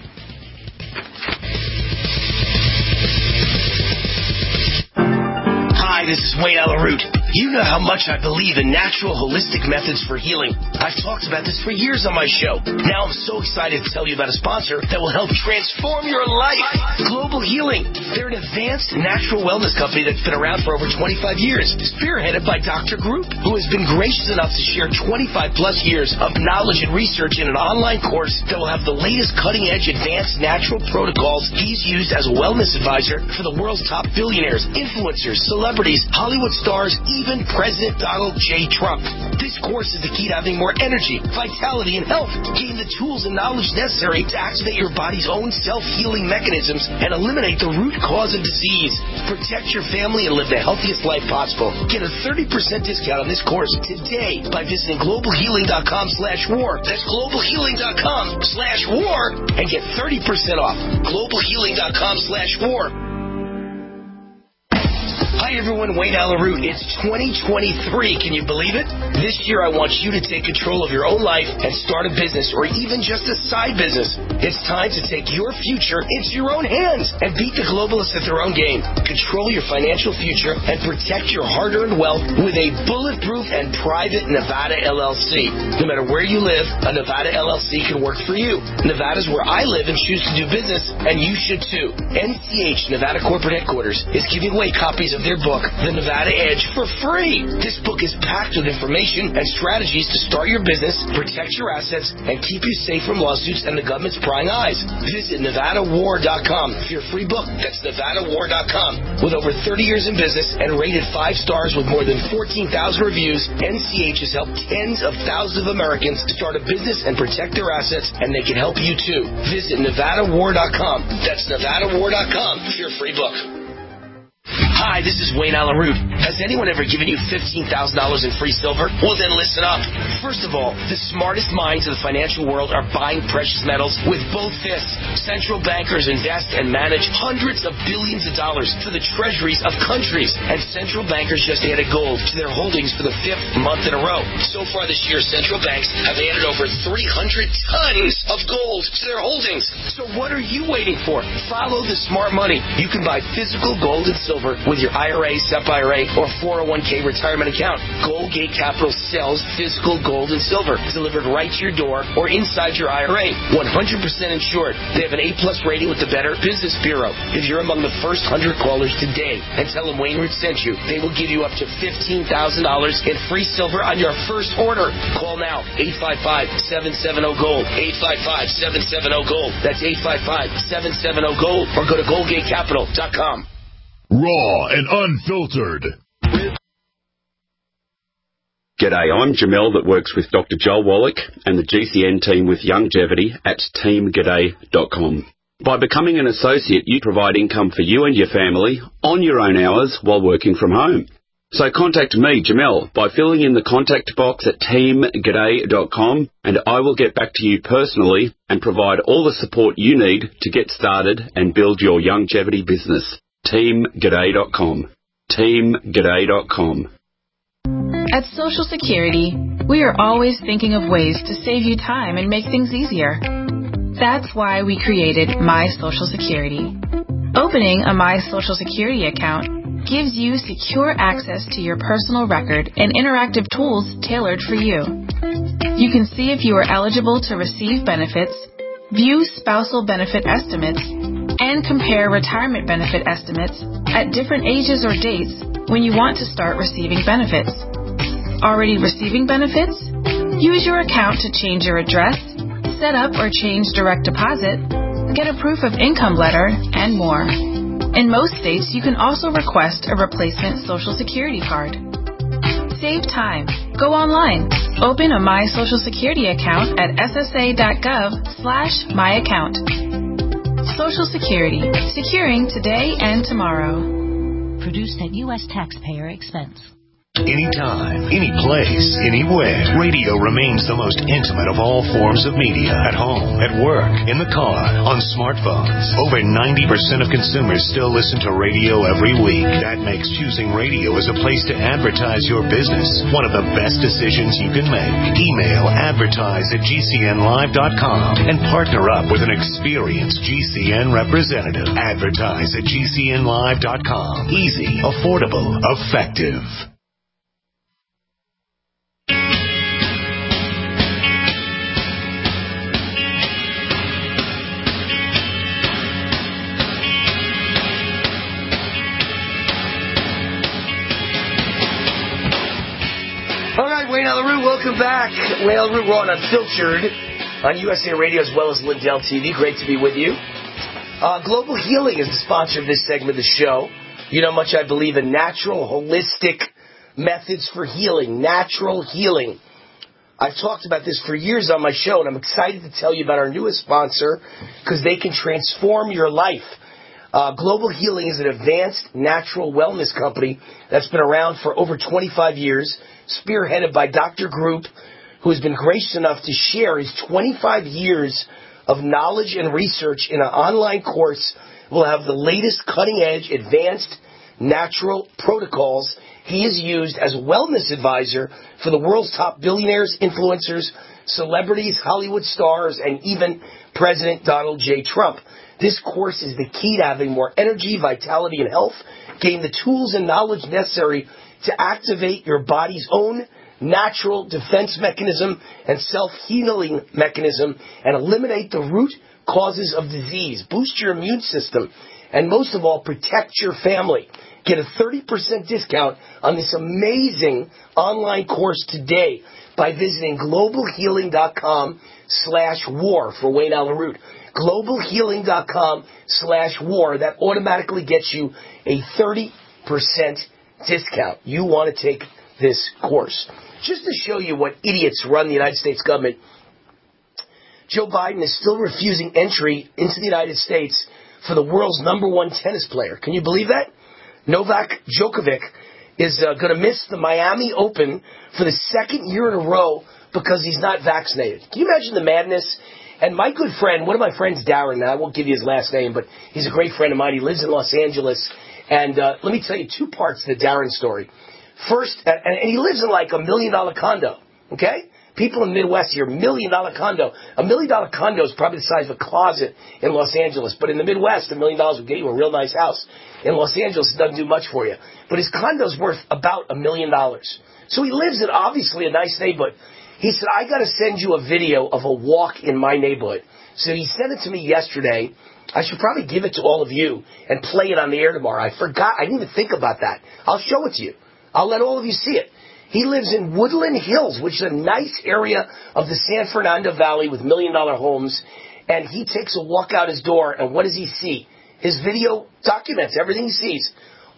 Hi, this is Wayne Alaroot. You know how much I believe in natural, holistic methods for healing. I've talked about this for years on my show. Now I'm so excited to tell you about a sponsor that will help transform your life. Global Healing. They're an advanced natural wellness company that's been around for over 25 years, spearheaded by Dr. Group, who has been gracious enough to share 25-plus years of knowledge and research in an online course that will have the latest cutting-edge advanced natural protocols he's used as a wellness advisor for the world's top billionaires, influencers, celebrities, Hollywood stars, even President Donald J. Trump. This course is the key to having more energy, vitality, and health. Gain the tools and knowledge necessary to activate your body's own self-healing mechanisms and eliminate the root cause of disease. Protect your family and live the healthiest life possible. Get a 30% discount on this course today by visiting globalhealing.com/war. That's globalhealing.com/war and get 30% off. globalhealing.com/war. Hi everyone, Wayne Alaroot. It's 2023. Can you believe it? This year I want you to take control of your own life and start a business or even just a side business. It's time to take your future into your own hands and beat the globalists at their own game. Control your financial future and protect your hard-earned wealth with a bulletproof and private Nevada LLC. No matter where you live, a Nevada LLC can work for you. Nevada's where I live and choose to do business, and you should too. NCH, Nevada Corporate Headquarters, is giving away copies of their book, The Nevada Edge, for free. This book is packed with information and strategies to start your business, protect your assets, and keep you safe from lawsuits and the government's prying eyes. Visit NevadaWar.com for your free book. That's NevadaWar.com. With over 30 years in business and rated 5 stars with more than 14,000 reviews, NCH has helped tens of thousands of Americans start a business and protect their assets, and they can help you too. Visit NevadaWar.com. That's NevadaWar.com for your free book. Hi, this is Wayne Alaroot. Has anyone ever given you $15,000 in free silver? Well, then listen up. First of all, the smartest minds of the financial world are buying precious metals with both fists. Central bankers invest and manage hundreds of billions of dollars for the treasuries of countries. And central bankers just added gold to their holdings for the 5th month in a row. So far this year, central banks have added over 300 tons of gold to their holdings. So what are you waiting for? Follow the smart money. You can buy physical gold and silver with your IRA, SEP IRA, or 401k retirement account. Goldgate Capital sells physical gold and silver delivered right to your door or inside your IRA. 100% insured. They have an A+ rating with the Better Business Bureau. If you're among the first 100 callers today and tell them Wayne Root sent you, they will give you up to $15,000 in free silver on your first order. Call now. 855-770-GOLD. 855-770-GOLD. That's 855-770-GOLD. Or go to GoldgateCapital.com.
Raw and unfiltered.
G'day, I'm Jamel that works with Dr. Joel Wallach and the GCN team with Longevity at teamg'day.com. By becoming an associate, you provide income for you and your family on your own hours while working from home. So contact me, Jamel, by filling in the contact box at teamg'day.com, and I will get back to you personally and provide all the support you need to get started and build your longevity business. teamg'day.com. teamg'day.com.
At Social Security, we are always thinking of ways to save you time and make things easier. That's why we created My Social Security. Opening a My Social Security account gives you secure access to your personal record and interactive tools tailored for you. You can see if you are eligible to receive benefits, view spousal benefit estimates, and compare retirement benefit estimates at different ages or dates when you want to start receiving benefits. Already receiving benefits? Use your account to change your address, set up or change direct deposit, get a proof of income letter, and more. In most states, you can also request a replacement Social Security card. Save time. Go online. Open a My Social Security account at ssa.gov/myaccount. Social Security. Securing today and tomorrow.
Produced at U.S. taxpayer expense.
Anytime, any place, anywhere, radio remains the most intimate of all forms of media. At home, at work, in the car, on smartphones. Over 90% of consumers still listen to radio every week. That makes choosing radio as a place to advertise your business one of the best decisions you can make. Email advertise@gcnlive.com and partner up with an experienced GCN representative. Advertise at gcnlive.com. Easy, affordable, effective.
Wayne Allyn Root, welcome back. Wayne Allyn Root, we're on Unfiltered on USA Radio as well as Lindell TV. Great to be with you. Global Healing is the sponsor of this segment of the show. You know how much I believe in natural, holistic methods for healing, natural healing. I've talked about this for years on my show, and I'm excited to tell you about our newest sponsor because they can transform your life. Global Healing is an advanced natural wellness company that's been around for over 25 years, spearheaded by Dr. Group, who has been gracious enough to share his 25 years of knowledge and research in an online course. We'll have the latest cutting-edge advanced natural protocols he has used as a wellness advisor for the world's top billionaires, influencers, celebrities, Hollywood stars, and even President Donald J. Trump. This course is the key to having more energy, vitality, and health. Gain the tools and knowledge necessary to activate your body's own natural defense mechanism and self-healing mechanism and eliminate the root causes of disease. Boost your immune system and, most of all, protect your family. Get a 30% discount on this amazing online course today by visiting globalhealing.com/war for Wayne Allyn Root. globalhealing.com/war. That automatically gets you a 30% discount. You want to take this course. Just to show you what idiots run the United States government, Joe Biden is still refusing entry into the United States for the world's #1 tennis player. Can you believe that? Novak Djokovic is going to miss the Miami Open for the second year in a row because he's not vaccinated. Can you imagine the madness? And my good friend, one of my friends, Darren, I won't give you his last name, but he's a great friend of mine. He lives in Los Angeles. And let me tell you two parts to the Darren story. First, and he lives in like $1 million condo, okay? People in the Midwest here, $1 million condo. $1 million condo is probably the size of a closet in Los Angeles. But in the Midwest, $1 million would get you a real nice house. In Los Angeles, it doesn't do much for you. But his condo's worth about $1 million. So he lives in obviously a nice neighborhood. He said, I got to send you a video of a walk in my neighborhood. So he sent it to me yesterday. I should probably give it to all of you and play it on the air tomorrow. I forgot. I didn't even think about that. I'll show it to you. I'll let all of you see it. He lives in Woodland Hills, which is a nice area of the San Fernando Valley with $1 million homes. And he takes a walk out his door, and what does he see? His video documents everything he sees.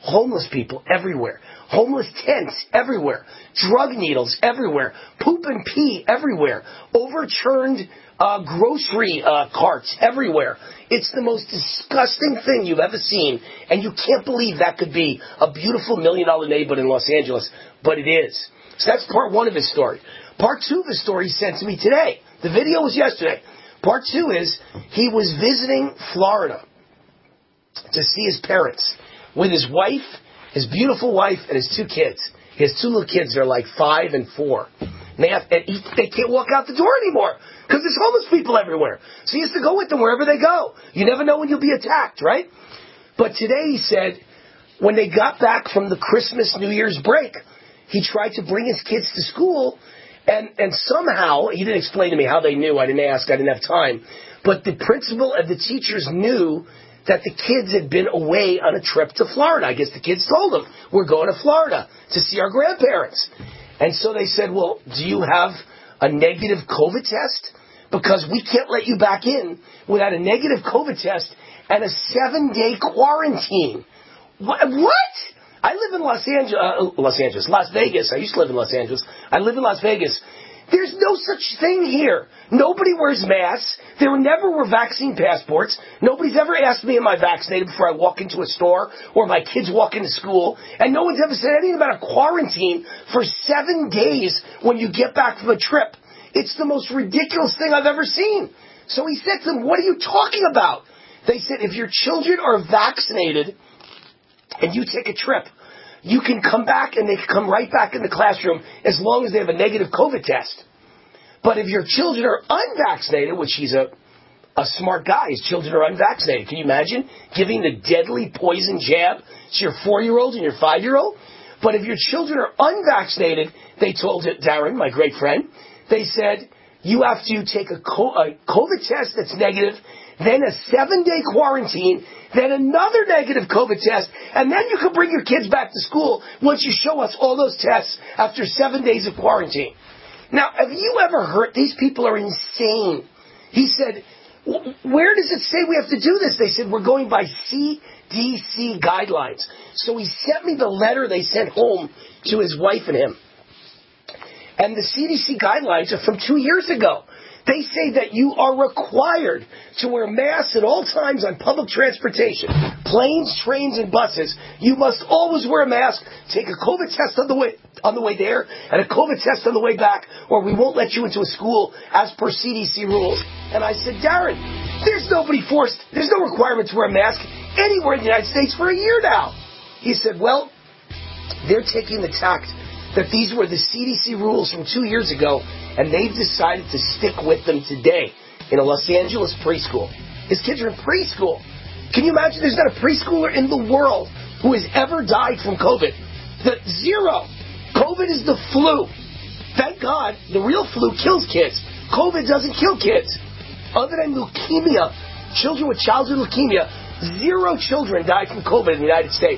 homeless people everywhere, homeless tents everywhere, drug needles everywhere, poop and pee everywhere, overturned grocery carts everywhere. It's the most disgusting thing you've ever seen, and you can't believe that could be a beautiful $1 million neighborhood in Los Angeles, but it is. So that's part one of his story. Part two of his story he sent to me today. The video was yesterday. Part two is he was visiting Florida to see his parents with his wife, his beautiful wife, and his 2 kids. He has 2 little kids. They're like 5 and 4. And they can't walk out the door anymore because there's homeless people everywhere. So he has to go with them wherever they go. You never know when you'll be attacked, right? But today he said when they got back from the Christmas, New Year's break, he tried to bring his kids to school, and somehow, he didn't explain to me how they knew. I didn't ask. I didn't have time. But the principal and the teachers knew that the kids had been away on a trip to Florida. I guess the kids told them, we're going to Florida to see our grandparents. And so they said, well, do you have a negative COVID test? Because we can't let you back in without a negative COVID test and a 7-day quarantine. What? I live in Las Vegas. I used to live in Los Angeles. I live in Las Vegas. There's no such thing here. Nobody wears masks. There never were vaccine passports. Nobody's ever asked me, am I vaccinated before I walk into a store or my kids walk into school. And no one's ever said anything about a quarantine for 7 days when you get back from a trip. It's the most ridiculous thing I've ever seen. So he said to them, what are you talking about? They said, if your children are vaccinated and you take a trip, you can come back and they can come right back in the classroom as long as they have a negative COVID test. But if your children are unvaccinated, which he's a smart guy, his children are unvaccinated. Can you imagine giving the deadly poison jab to your 4-year-old and your 5-year-old? But if your children are unvaccinated, they told it, Darren, my great friend, they said, you have to take a COVID test that's negative, then a 7-day quarantine, then another negative COVID test, and then you can bring your kids back to school once you show us all those tests after 7 days of quarantine. Now, have you ever heard, these people are insane. He said, where does it say we have to do this? They said, we're going by CDC guidelines. So he sent me the letter they sent home to his wife and him. And the CDC guidelines are from 2 years ago. They say that you are required to wear masks at all times on public transportation, planes, trains, and buses. You must always wear a mask, take a COVID test on the way there, and a COVID test on the way back, or we won't let you into a school as per CDC rules. And I said, Darren, there's no requirement to wear a mask anywhere in the United States for a year now. He said, well, they're taking the tact that these were the CDC rules from 2 years ago, and they've decided to stick with them today in a Los Angeles preschool. His kids are in preschool. Can you imagine there's not a preschooler in the world who has ever died from COVID? Zero. COVID is the flu. Thank God the real flu kills kids. COVID doesn't kill kids. Other than leukemia, children with childhood leukemia, 0 children died from COVID in the United States.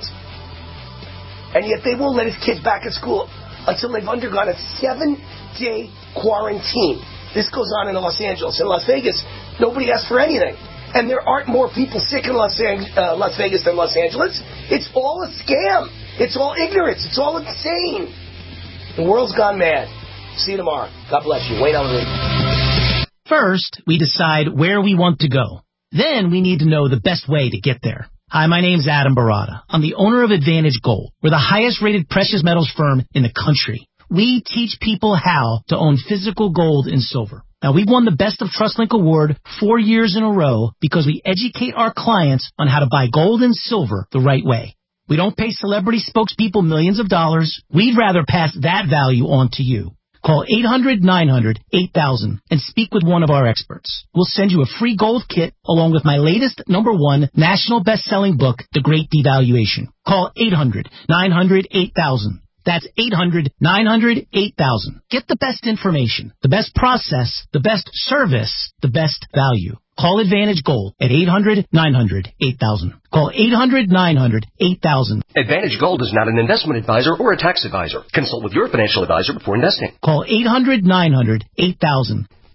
And yet they won't let his kids back at school until they've undergone a 7-day quarantine. This goes on in Los Angeles. In Las Vegas, nobody asks for anything. And there aren't more people sick in Las Vegas than Los Angeles. It's all a scam. It's all ignorance. It's all insane. The world's gone mad. See you tomorrow. God bless you. Wayne Allyn Root.
First, we decide where we want to go. Then we need to know the best way to get there. Hi, my name's Adam Barada. I'm the owner of Advantage Gold. We're the highest-rated precious metals firm in the country. We teach people how to own physical gold and silver. Now, we've won the Best of TrustLink Award 4 years in a row because we educate our clients on how to buy gold and silver the right way. We don't pay celebrity spokespeople millions of dollars. We'd rather pass that value on to you. Call 800-900-8000 and speak with one of our experts. We'll send you a free gold kit along with my latest #1 national best-selling book, The Great Devaluation. Call 800-900-8000. That's 800-900-8000. Get the best information, the best process, the best service, the best value. Call Advantage Gold at 800-900-8000. Call 800-900-8000.
Advantage Gold is not an investment advisor or a tax advisor. Consult with your financial advisor before investing.
Call 800-900-8000.